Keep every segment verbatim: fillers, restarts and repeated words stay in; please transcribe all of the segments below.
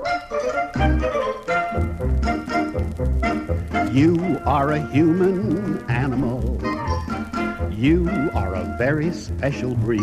You are a human animal. You are a very special breed.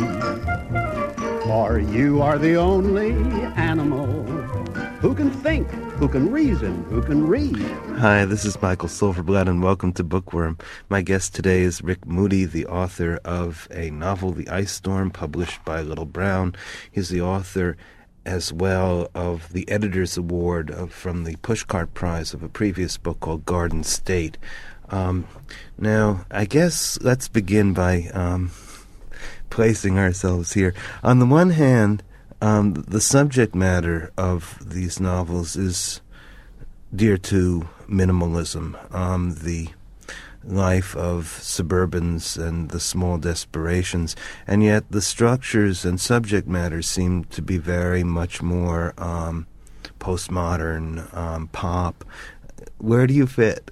For you are the only animal who can think, who can reason, who can read. Hi, this is Michael Silverblatt, and welcome to Bookworm. My guest today is Rick Moody, the author of a novel, The Ice Storm, published by Little Brown. He's the author as well of the Editor's Award of, from the Pushcart Prize of a previous book called Garden State. Um, now, I guess let's begin by um, placing ourselves here. On the one hand, um, the subject matter of these novels is dear to minimalism, um, the life of suburbans and the small desperations, and yet the structures and subject matter seem to be very much more um, postmodern, um, pop. Where do you fit?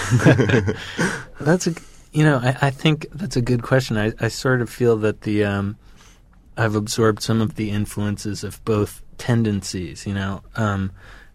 That's a, you know, I, I think that's a good question. I, I sort of feel that the um, I've absorbed some of the influences of both tendencies. You know, um,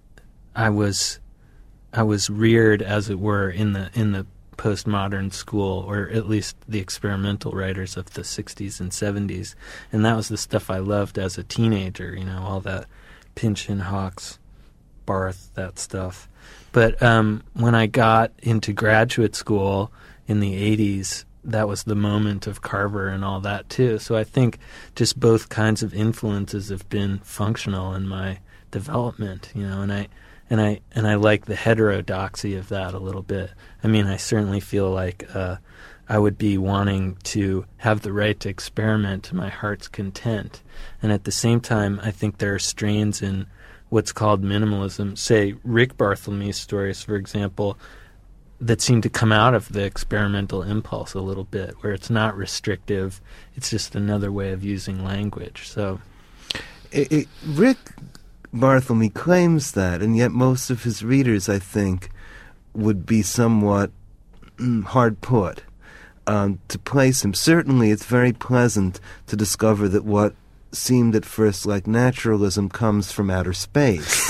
I was I was reared, as it were, in the in the postmodern school, or at least the experimental writers of the sixties and seventies, and that was the stuff I loved as a teenager, you know, all that Pynchon, Hawks, Barth, that stuff. But um, when I got into graduate school in the eighties, that was the moment of Carver and all that too. So I think just both kinds of influences have been functional in my development, you know, and I And I and I like the heterodoxy of that a little bit. I mean, I certainly feel like uh, I would be wanting to have the right to experiment to my heart's content. And at the same time, I think there are strains in what's called minimalism. Say, Rick Barthelme's stories, for example, that seem to come out of the experimental impulse a little bit, where it's not restrictive. It's just another way of using language. So, it, it, Rick Barthelme claims that, and yet most of his readers, I think, would be somewhat mm, hard put um, to place him. Certainly, it's very pleasant to discover that what seemed at first like naturalism comes from outer space.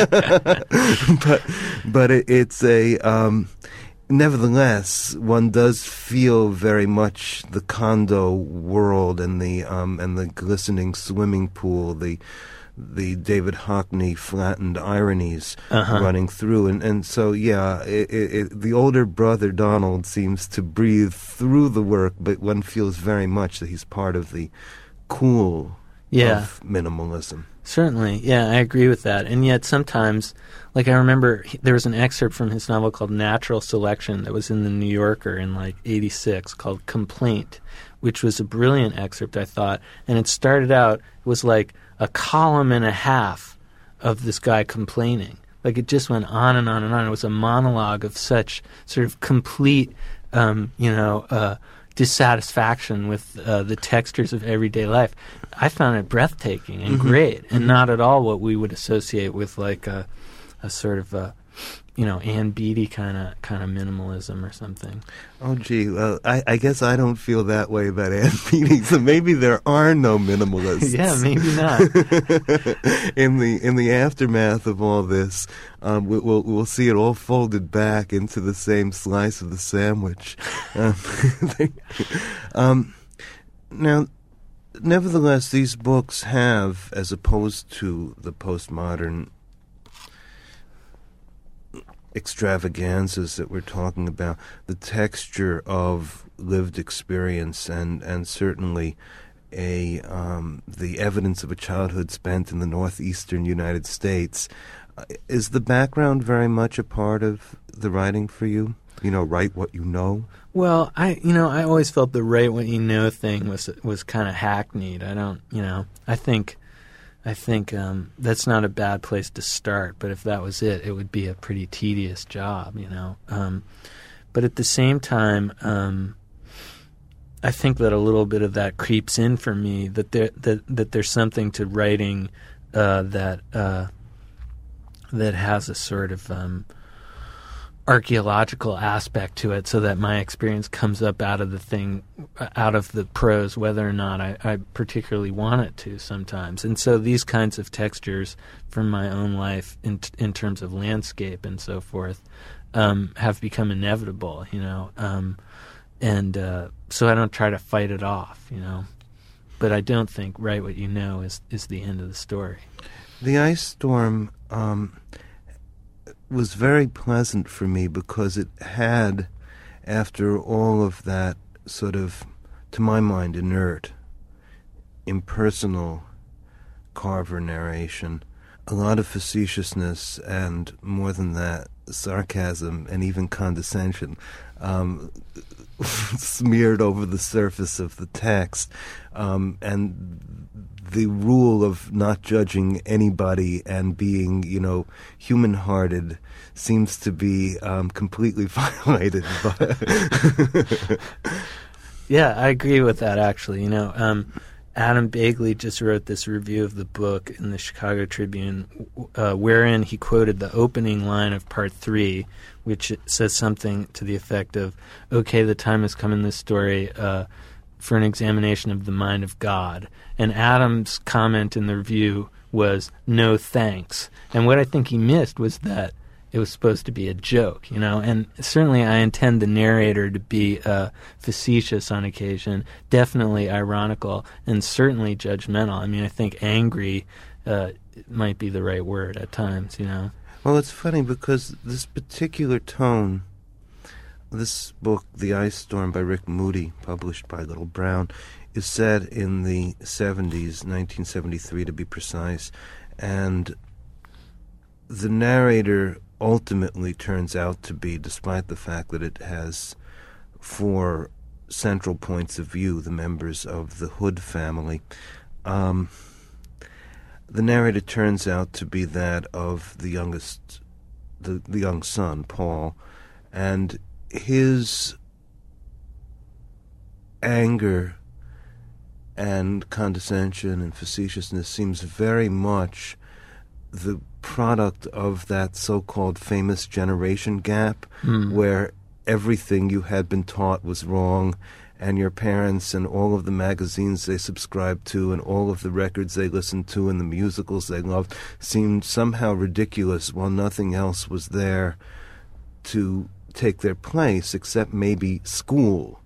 but but it, it's a... Um, nevertheless, one does feel very much the condo world and the um, and the glistening swimming pool, the the David Hockney flattened ironies uh-huh. running through. And, and so, yeah, it, it, it, the older brother, Donald, seems to breathe through the work, but one feels very much that he's part of the cool yeah. of minimalism. Certainly, yeah, I agree with that. And yet sometimes, like I remember he, there was an excerpt from his novel called Natural Selection that was in the New Yorker in like eighty-six called Complaint, which was a brilliant excerpt, I thought. And it started out, it was like a column and a half of this guy complaining. Like it just went on and on and on. It was a monologue of such sort of complete, um, you know, uh, dissatisfaction with uh, the textures of everyday life. I found it breathtaking and mm-hmm. great, and not at all what we would associate with like a, a sort of a, you know, Ann Beattie kind of kind of minimalism or something. Oh, gee, well, I, I guess I don't feel that way about Ann Beattie, so maybe there are no minimalists. Yeah, maybe not. in the in the aftermath of all this, um, we, we'll we'll see it all folded back into the same slice of the sandwich. Um, um, now, nevertheless, these books have, as opposed to the postmodern extravaganzas that we're talking about, the texture of lived experience and, and certainly a um, the evidence of a childhood spent in the northeastern United States. Uh, is the background very much a part of the writing for you? You know, write what you know? Well, I you know, I always felt the write what you know thing was was kind of hackneyed. I don't, you know, I think I think um, that's not a bad place to start, but if that was it, it would be a pretty tedious job, you know. Um, but at the same time, um, I think that a little bit of that creeps in for me, that there that, that there's something to writing uh, that uh, that has a sort of um, archaeological aspect to it, so that my experience comes up out of the thing, out of the prose, whether or not I, I particularly want it to sometimes. And so these kinds of textures from my own life in in terms of landscape and so forth um, have become inevitable, you know. Um, and uh, so I don't try to fight it off, you know. But I don't think Write What You Know is, is the end of the story. The ice storm um, was very pleasant for me because it had, after all of that sort of, to my mind, inert, impersonal Carver narration, a lot of facetiousness and, more than that, sarcasm and even condescension um, smeared over the surface of the text. Um, and the rule of not judging anybody and being, you know, human-hearted seems to be um, completely violated. Yeah, I agree with that, actually. You know, um, Adam Bagley just wrote this review of the book in the Chicago Tribune, uh, wherein he quoted the opening line of part three, which says something to the effect of, okay, the time has come in this story uh, for an examination of the mind of God. And Adam's comment in the review was, no thanks. And what I think he missed was that it was supposed to be a joke, you know. And certainly I intend the narrator to be uh, facetious on occasion, definitely ironical, and certainly judgmental. I mean, I think angry uh, might be the right word at times, you know. Well, it's funny because this particular tone, this book, The Ice Storm by Rick Moody, published by Little Brown, is set in the seventies, nineteen seventy-three to be precise, and the narrator ultimately turns out to be, despite the fact that it has four central points of view, the members of the Hood family, um, the narrator turns out to be that of the youngest, the, the young son, Paul, and his anger and condescension and facetiousness seems very much the product of that so-called famous generation gap, mm. where everything you had been taught was wrong, and your parents and all of the magazines they subscribed to and all of the records they listened to and the musicals they loved seemed somehow ridiculous, while nothing else was there to take their place except maybe school.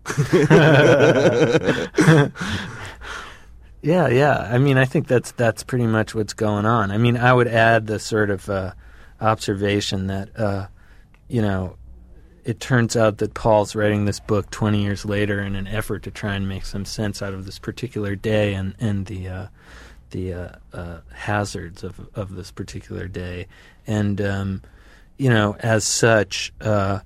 Yeah, yeah. I mean, I think that's that's pretty much what's going on. I mean, I would add the sort of uh, observation that, uh, you know, it turns out that Paul's writing this book twenty years later in an effort to try and make some sense out of this particular day and, and the uh, the uh, uh, hazards of, of this particular day. And, um, you know, as such, uh,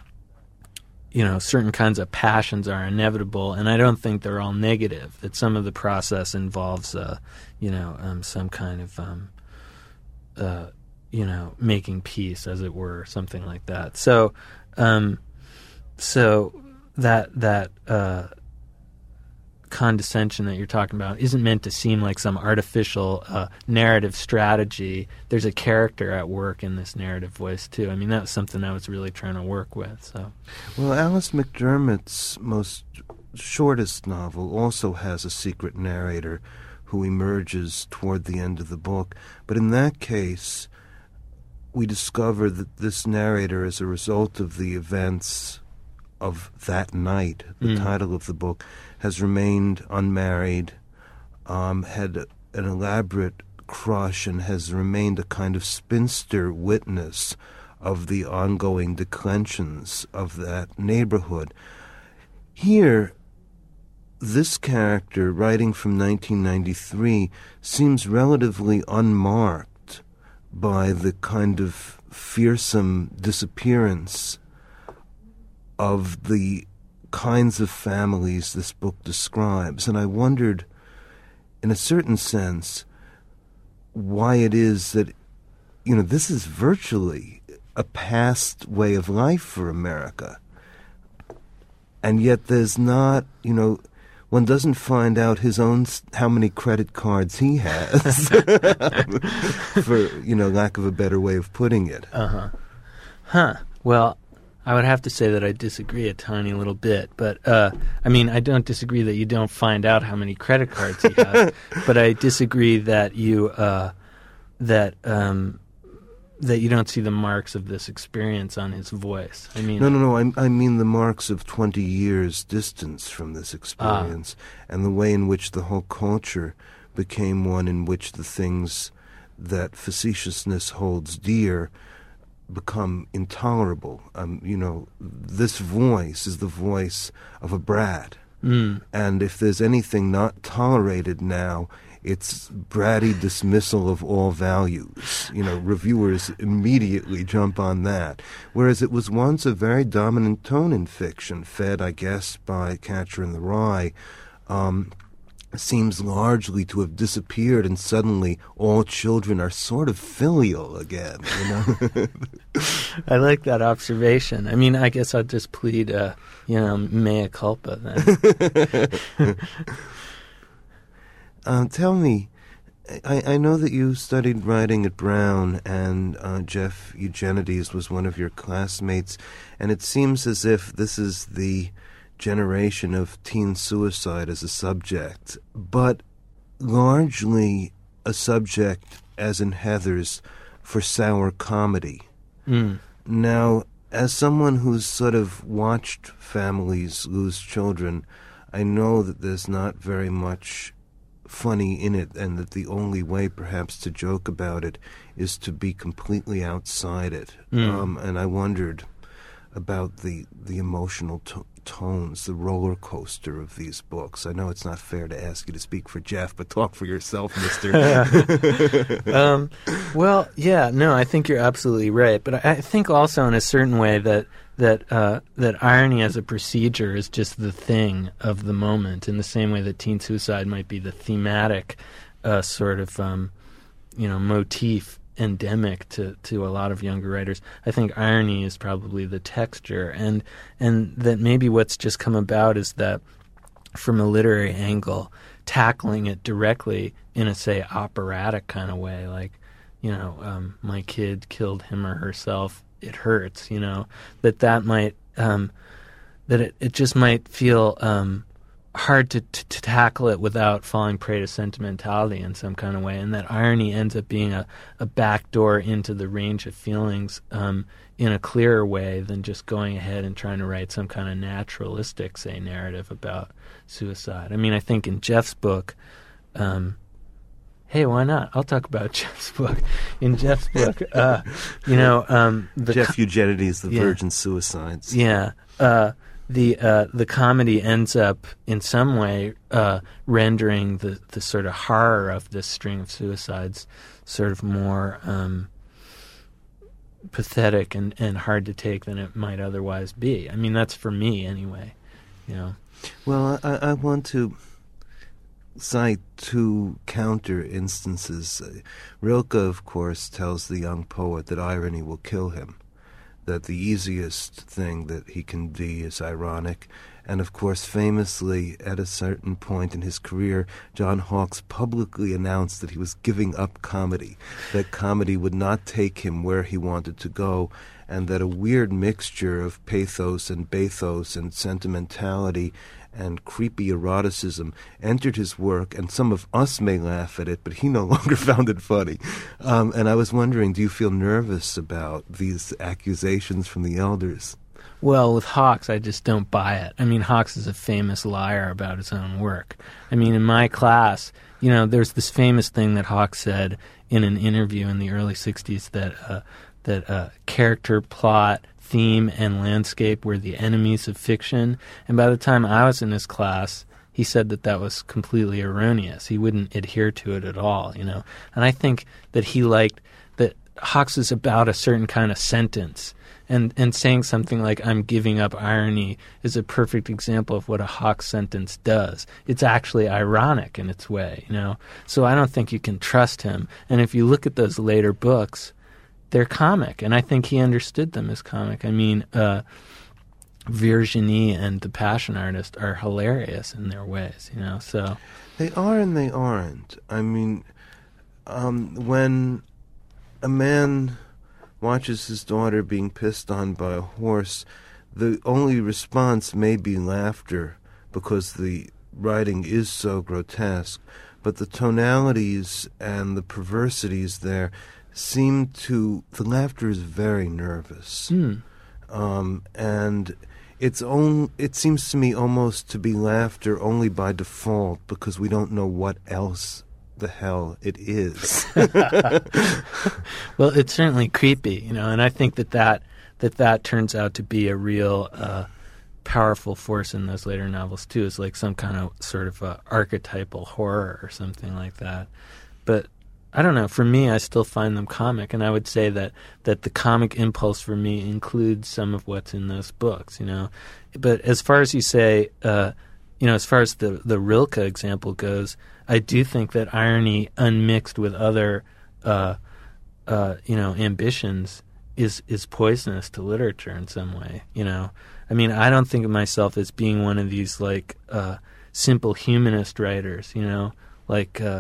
you know, certain kinds of passions are inevitable, and I don't think they're all negative, that some of the process involves, uh, you know, um, some kind of, um, uh, you know, making peace, as it were, something like that. So, um, so that, that uh, condescension that you're talking about isn't meant to seem like some artificial uh, narrative strategy. There's a character at work in this narrative voice, too. I mean, that was something I was really trying to work with. So, well, Alice McDermott's most shortest novel also has a secret narrator who emerges toward the end of the book. But in that case, we discover that this narrator, as a result of the events of that night, the mm. title of the book, has remained unmarried, um, had a, an elaborate crush, and has remained a kind of spinster witness of the ongoing declensions of that neighborhood. Here, this character, writing from nineteen ninety-three, seems relatively unmarked by the kind of fearsome disappearance of the kinds of families this book describes. And I wondered, in a certain sense, why it is that, you know, this is virtually a past way of life for America. And yet there's not, you know, one doesn't find out his own, how many credit cards he has, for, you know, lack of a better way of putting it. Uh-huh. Huh. Well, I would have to say that I disagree a tiny little bit, but uh, I mean, I don't disagree that you don't find out how many credit cards he has, but I disagree that you uh, that um, that you don't see the marks of this experience on his voice. I mean, no, no, no. I, I mean the marks of twenty years distance from this experience, ah. and the way in which the whole culture became one in which the things that facetiousness holds dear become intolerable. Um, you know, this voice is the voice of a brat. Mm. And if there's anything not tolerated now, it's bratty dismissal of all values. You know, reviewers immediately jump on that. Whereas it was once a very dominant tone in fiction, fed, I guess, by Catcher in the Rye, um, seems largely to have disappeared, and suddenly all children are sort of filial again, you know? I like that observation. I mean, I guess I'll just plead, uh, you know, mea culpa then. uh, tell me, I, I know that you studied writing at Brown, and uh, Jeff Eugenides was one of your classmates, and it seems as if this is the generation of teen suicide as a subject, but largely a subject, as in Heather's, for sour comedy. Mm. Now, as someone who's sort of watched families lose children, I know that there's not very much funny in it, and that the only way perhaps to joke about it is to be completely outside it. Mm. Um, and I wondered about the, the emotional t- tones, the roller coaster of these books. I know it's not fair to ask you to speak for Jeff, but talk for yourself, mister. um, well, yeah, no, I think you're absolutely right. But I, I think also in a certain way that that uh, that irony as a procedure is just the thing of the moment, in the same way that teen suicide might be the thematic uh, sort of um, you know motif endemic to, to a lot of younger writers. I think irony is probably the texture, and and that maybe what's just come about is that from a literary angle, tackling it directly in a, say, operatic kind of way, like, you know, um, my kid killed him or herself, it hurts, you know, that that might, um, that it, it just might feel um, hard to, to, to tackle it without falling prey to sentimentality in some kind of way, and that irony ends up being a, a backdoor into the range of feelings um, in a clearer way than just going ahead and trying to write some kind of naturalistic, say, narrative about suicide. I mean, I think in Jeff's book, um, hey, why not? I'll talk about Jeff's book. In Jeff's book, uh, you know, um, the Jeff Eugenides, The yeah, Virgin Suicides. Yeah. Uh, The uh, the comedy ends up in some way uh, rendering the, the sort of horror of this string of suicides sort of more um, pathetic and, and hard to take than it might otherwise be. I mean, that's for me anyway. You know. Well, I, I want to cite two counter instances. Uh, Rilke, of course, tells the young poet that irony will kill him, that the easiest thing that he can be is ironic. And, of course, famously, at a certain point in his career, John Hawkes publicly announced that he was giving up comedy, that comedy would not take him where he wanted to go, and that a weird mixture of pathos and bathos and sentimentality and creepy eroticism entered his work, and some of us may laugh at it, but he no longer found it funny. Um, and I was wondering, do you feel nervous about these accusations from the elders? Well, with Hawkes, I just don't buy it. I mean, Hawkes is a famous liar about his own work. I mean, in my class, you know, there's this famous thing that Hawkes said in an interview in the early sixties that uh, that uh, character, plot, theme, and landscape were the enemies of fiction. And by the time I was in his class, he said that that was completely erroneous. He wouldn't adhere to it at all, you know. And I think that he liked that Hawkes is about a certain kind of sentence. And and saying something like, I'm giving up irony, is a perfect example of what a Hawkes sentence does. It's actually ironic in its way, you know. So I don't think you can trust him. And if you look at those later books, they're comic, and I think he understood them as comic. I mean, uh, Virginie and The Passion Artist are hilarious in their ways, you know. So they are and they aren't. I mean, um, when a man watches his daughter being pissed on by a horse, the only response may be laughter because the writing is so grotesque, but the tonalities and the perversities there seem to, the laughter is very nervous. Mm. Um, and it's on, it seems to me almost to be laughter only by default because we don't know what else the hell it is. Well, it's certainly creepy, you know, and I think that that, that, that turns out to be a real uh, powerful force in those later novels, too. It's like some kind of sort of uh, archetypal horror or something like that. But I don't know. For me, I still find them comic, and I would say that, that the comic impulse for me includes some of what's in those books, you know. But as far as you say, uh, you know, as far as the, the Rilke example goes, I do think that irony unmixed with other, uh, uh, you know, ambitions is is poisonous to literature in some way, you know. I mean, I don't think of myself as being one of these, like, uh, simple humanist writers, you know, like, uh,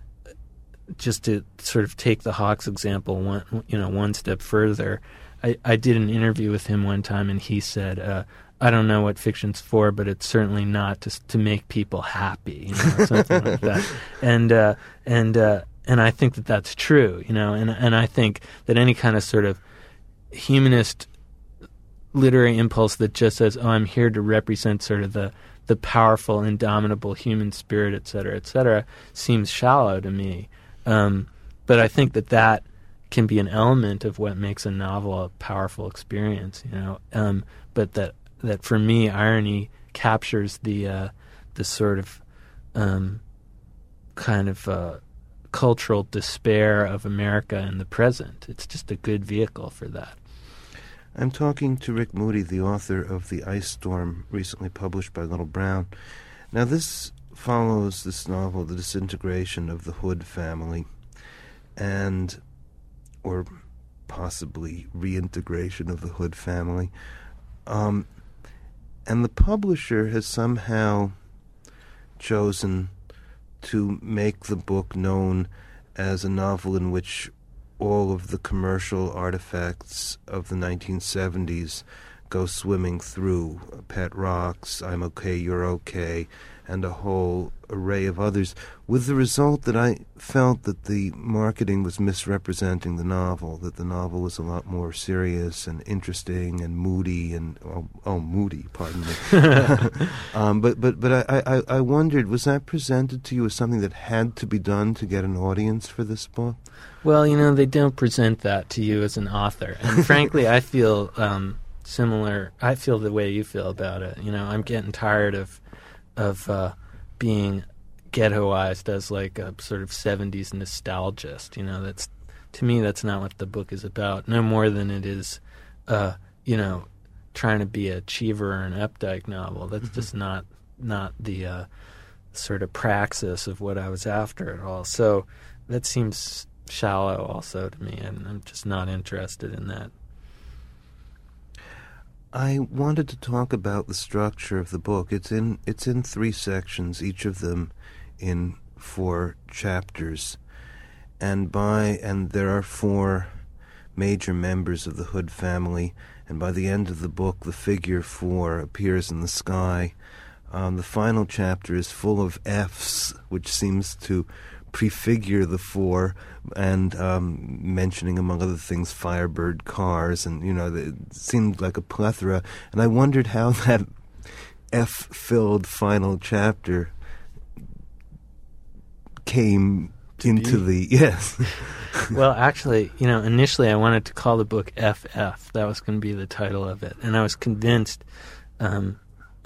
just to sort of take the Hawks example one, you know, one step further. I, I did an interview with him one time, and he said, uh, I don't know what fiction's for, but it's certainly not to to make people happy, you know, or something like that. And uh, and uh, and I think that that's true, you know. And and I think that any kind of sort of humanist literary impulse that just says, "Oh, I'm here to represent sort of the the powerful, indomitable human spirit, et cetera, et cetera," seems shallow to me. Um, but I think that that can be an element of what makes a novel a powerful experience, you know. Um, but that. that for me, irony captures the uh, the sort of um, kind of uh, cultural despair of America in the present. It's just a good vehicle for that. I'm talking to Rick Moody, the author of The Ice Storm, recently published by Little Brown. Now, this follows this novel, the disintegration of the Hood family, and or possibly reintegration of the Hood family. Um, And the publisher has somehow chosen to make the book known as a novel in which all of the commercial artifacts of the nineteen seventies go swimming through. Pet Rocks, I'm Okay, You're Okay, and a whole array of others, with the result that I felt that the marketing was misrepresenting the novel, that the novel was a lot more serious and interesting and moody and, oh, oh moody, pardon me. um, but but, but I, I, I wondered, was that presented to you as something that had to be done to get an audience for this book? Well, you know, they don't present that to you as an author. And frankly, I feel um, similar. I feel the way you feel about it. You know, I'm getting tired of of uh, being ghettoized as like a sort of seventies nostalgist. You know, that's, to me, that's not what the book is about. No more than it is, uh, you know, trying to be a Cheever or an Updike novel. That's mm-hmm. just not not the uh, sort of praxis of what I was after at all. So that seems shallow also to me, and I'm just not interested in that. I wanted to talk about the structure of the book. It's in it's in three sections, each of them in four chapters, and by and there are four major members of the Hood family. And by the end of the book, the figure four appears in the sky. Um, the final chapter is full of F's, which seems to prefigure the four, and um, mentioning, among other things, Firebird cars, and, you know, it seemed like a plethora. And I wondered how that F-filled final chapter came to into be. the yes. Well, actually, you know, initially I wanted to call the book F F. That was going to be the title of it, and I was convinced um,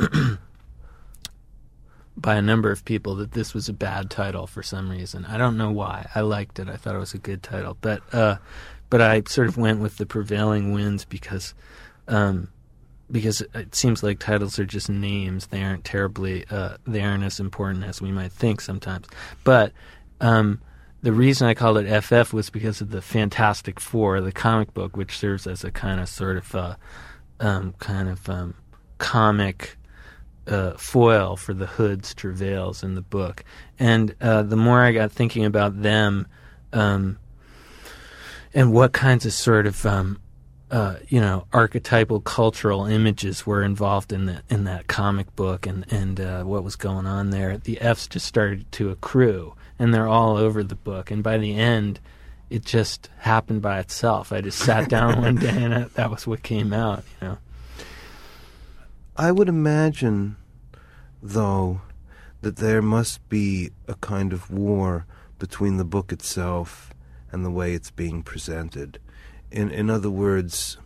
by a number of people that this was a bad title for some reason. I don't know why. I liked it. I thought it was a good title. But uh, but I sort of went with the prevailing winds because um, because it seems like titles are just names. They aren't terribly, uh, they aren't as important as we might think sometimes. But um, the reason I called it F F was because of the Fantastic Four, the comic book, which serves as a kind of sort of uh, um, kind of um, comic Uh, foil for the Hood's travails in the book. And uh, the more I got thinking about them, um, and what kinds of sort of um, uh, you know archetypal cultural images were involved in the in that comic book, and and uh, what was going on there. The F's just started to accrue, and they're all over the book. And by the end, it just happened by itself. I just sat down one day, and that, that was what came out. You know, I would imagine, though, that there must be a kind of war between the book itself and the way it's being presented. In in other words,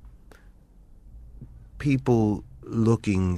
people looking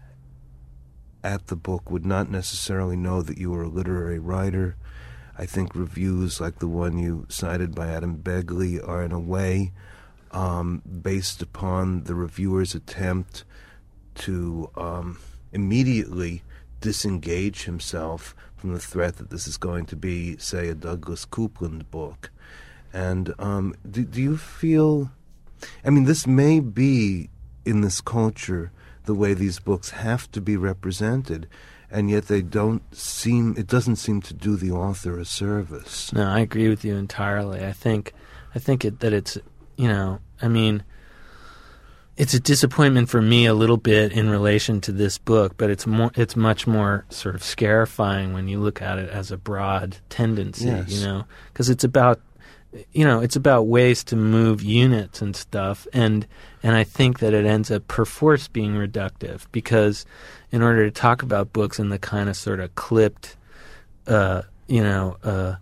at the book would not necessarily know that you were a literary writer. I think reviews like the one you cited by Adam Begley are in a way um, based upon the reviewer's attempt to um, immediately disengage himself from the threat that this is going to be, say, a Douglas Coupland book. And um, do, do you feel... I mean, this may be, in this culture, the way these books have to be represented, and yet they don't seem... It doesn't seem to do the author a service. No, I agree with you entirely. I think, I think it, that it's, you know, I mean... It's a disappointment for me a little bit in relation to this book, but it's more, it's much more sort of scarifying when you look at it as a broad tendency, yes. you know, because it's about, you know, it's about ways to move units and stuff, and and I think that it ends up perforce being reductive, because in order to talk about books in the kind of sort of clipped, uh, you know, uh,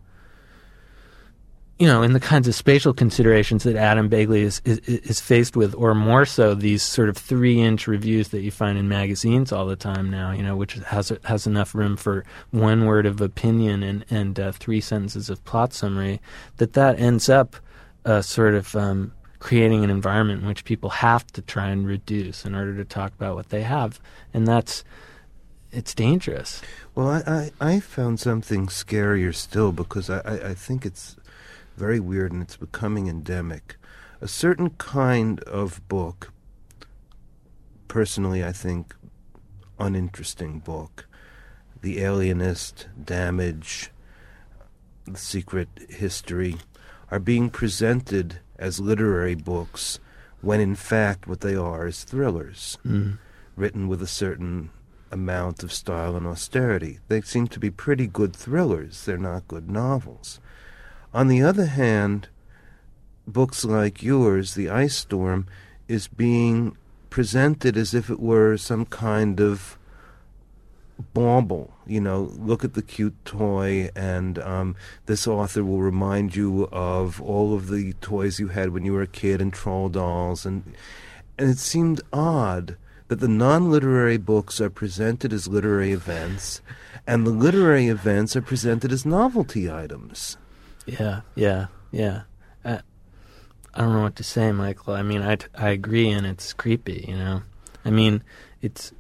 you know, in the kinds of spatial considerations that Adam Begley is, is is faced with, or more so, these sort of three-inch reviews that you find in magazines all the time now, you know, which has has enough room for one word of opinion and and uh, three sentences of plot summary, that that ends up uh, sort of um, creating an environment in which people have to try and reduce in order to talk about what they have, and that's it's dangerous. Well, I I, I found something scarier still, because I, I, I think it's very weird, and it's becoming endemic. A certain kind of book, personally I think uninteresting book, The Alienist, Damage, The Secret History, are being presented as literary books when in fact what they are is thrillers, mm. written with a certain amount of style and austerity. They seem to be pretty good thrillers. They're not good novels. On the other hand, books like yours, The Ice Storm, is being presented as if it were some kind of bauble. You know, look at the cute toy, and um, this author will remind you of all of the toys you had when you were a kid and troll dolls. And, and it seemed odd that the non-literary books are presented as literary events, and the literary events are presented as novelty items. Yeah, yeah, yeah. I, I don't know what to say, Michael. I mean, I, I agree, and it's creepy, you know. I mean, it's...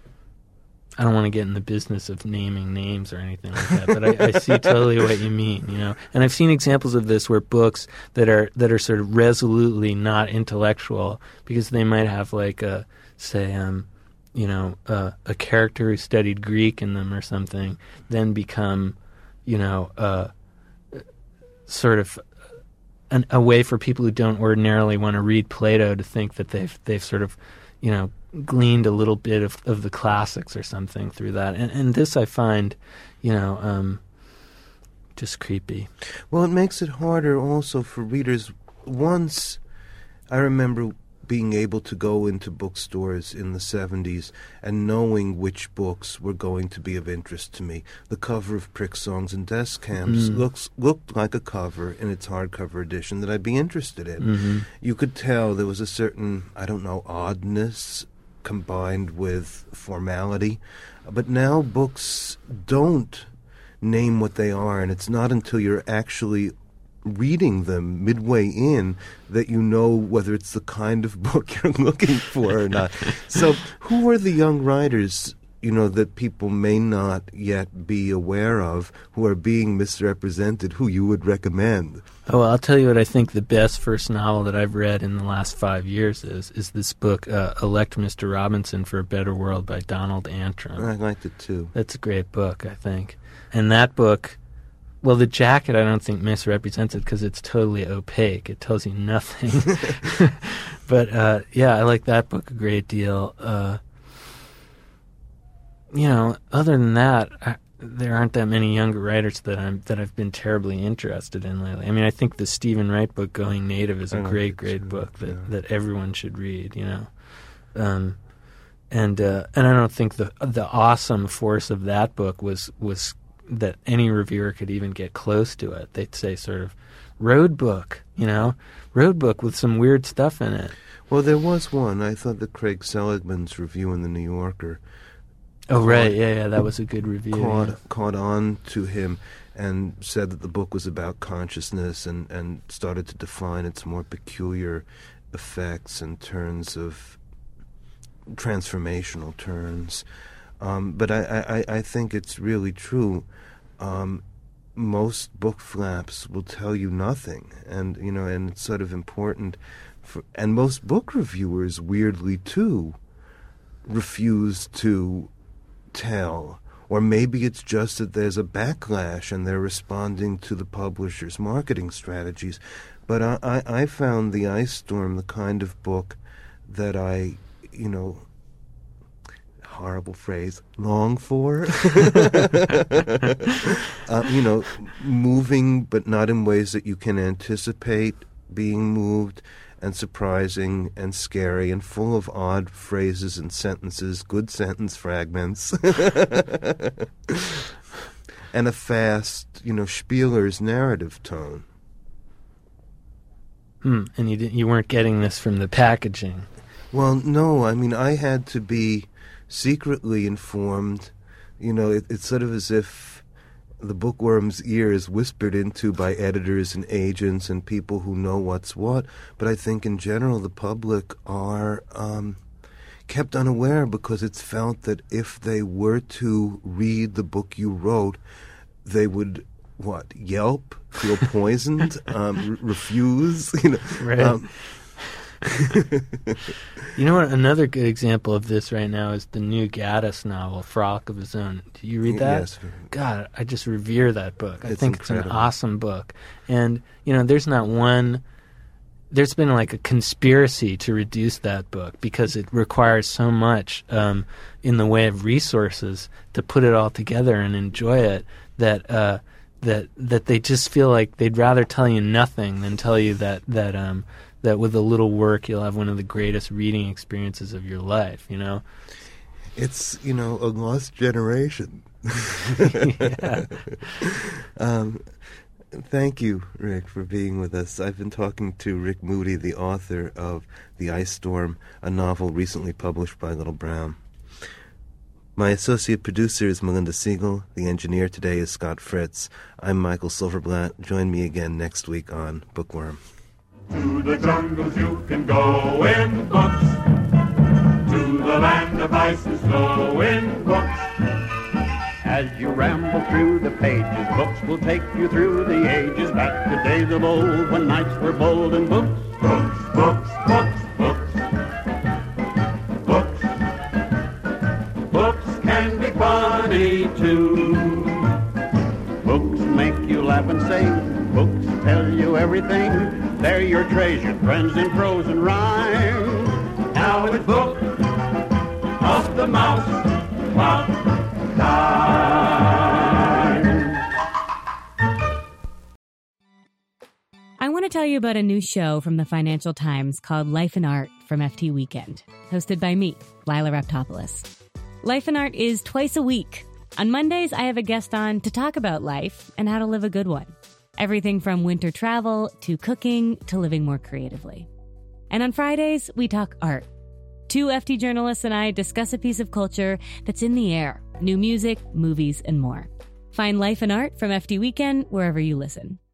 I don't want to get in the business of naming names or anything like that, but I, I see totally what you mean, you know. And I've seen examples of this where books that are that are sort of resolutely not intellectual, because they might have like a, say, um, you know, uh, a character who studied Greek in them or something, then become, you know, uh, sort of an, a way for people who don't ordinarily want to read Plato to think that they've they've sort of, you know, gleaned a little bit of, of the classics or something through that. And, and this I find, you know, um, just creepy. Well, it makes it harder also for readers. Once I remember being able to go into bookstores in the seventies and knowing which books were going to be of interest to me. The cover of Prick Songs and Desk Camps mm. looks looked like a cover in its hardcover edition that I'd be interested in. Mm-hmm. You could tell there was a certain, I don't know, oddness combined with formality. But now books don't name what they are, and it's not until you're actually reading them midway in that you know whether it's the kind of book you're looking for or not. So who are the young writers, you know, that people may not yet be aware of, who are being misrepresented, who you would recommend? Oh, well, I'll tell you what I think the best first novel that I've read in the last five years is, is this book, uh, Elect Mister Robinson for a Better World by Donald Antrim. I liked it too. That's a great book, I think. And that book well, the jacket I don't think misrepresents it because it's totally opaque. It tells you nothing. But uh, yeah, I like that book a great deal. Uh, you know, other than that, I, there aren't that many younger writers that I'm that I've been terribly interested in lately. I mean, I think the Stephen Wright book, Going Native, is a great, great too. book that, yeah. that everyone should read. You know, um, and uh, and I don't think the the awesome force of that book was was that any reviewer could even get close to it. They'd say sort of road book, you know, road book with some weird stuff in it. Well, there was one. I thought that Craig Seligman's review in the New Yorker. Oh, caught, right. Yeah, yeah, that was a good review. Caught, yeah. caught on to him and said that the book was about consciousness and, and started to define its more peculiar effects in terms of transformational turns. Um, but I, I, I think it's really true. Um, most book flaps will tell you nothing, and you know, and it's sort of important. For, and most book reviewers, weirdly too, refuse to tell. Or maybe it's just that there's a backlash and they're responding to the publisher's marketing strategies. But I, I, I found The Ice Storm the kind of book that I, you know, horrible phrase, long for. uh, you know, moving, but not in ways that you can anticipate being moved, and surprising and scary and full of odd phrases and sentences, good sentence fragments, and a fast, you know, Spieler's narrative tone. Hmm. And you didn't, you weren't getting this from the packaging. Well, no. I mean, I had to be secretly informed. You know, it, it's sort of as if the bookworm's ear is whispered into by editors and agents and people who know what's what. But I think in general the public are um, kept unaware because it's felt that if they were to read the book you wrote, they would, what, yelp, feel poisoned, um, r- refuse, you know. Right. Um, you know what? Another good example of this right now is the new Gaddis novel, Frolic of His Own. Did you read that? Yes. God, I just revere that book. I it's think incredible. It's an awesome book. And, you know, there's not one... There's been like a conspiracy to reduce that book because it requires so much um, in the way of resources to put it all together and enjoy it that uh, that that they just feel like they'd rather tell you nothing than tell you that that um, that with a little work you'll have one of the greatest reading experiences of your life. You know, it's you know a lost generation. yeah. um, Thank you, Rick, for being with us. I've been talking to Rick Moody, the author of The Ice Storm, a novel recently published by Little Brown. My associate producer is Melinda Siegel. The engineer today is Scott Fritz. I'm Michael Silverblatt. Join me again next week on Bookworm. To the jungles you can go in books. To the land of ice and snow in books. As you ramble through the pages, books will take you through the ages, back to days of old when knights were bold and books. Books, books, books, books. Books. Books can be funny too. Books make you laugh and sing. Books tell you everything. They're your treasured friends in prose and rhyme. Now it's Book of the Mouse Club. I want to tell you about a new show from the Financial Times called Life and Art from F T Weekend, hosted by me, Lila Raptopoulos. Life and Art is twice a week. On Mondays, I have a guest on to talk about life and how to live a good one. Everything from winter travel to cooking to living more creatively. And on Fridays, we talk art. Two F T journalists and I discuss a piece of culture that's in the air. New music, movies, and more. Find Life and Art from F T Weekend wherever you listen.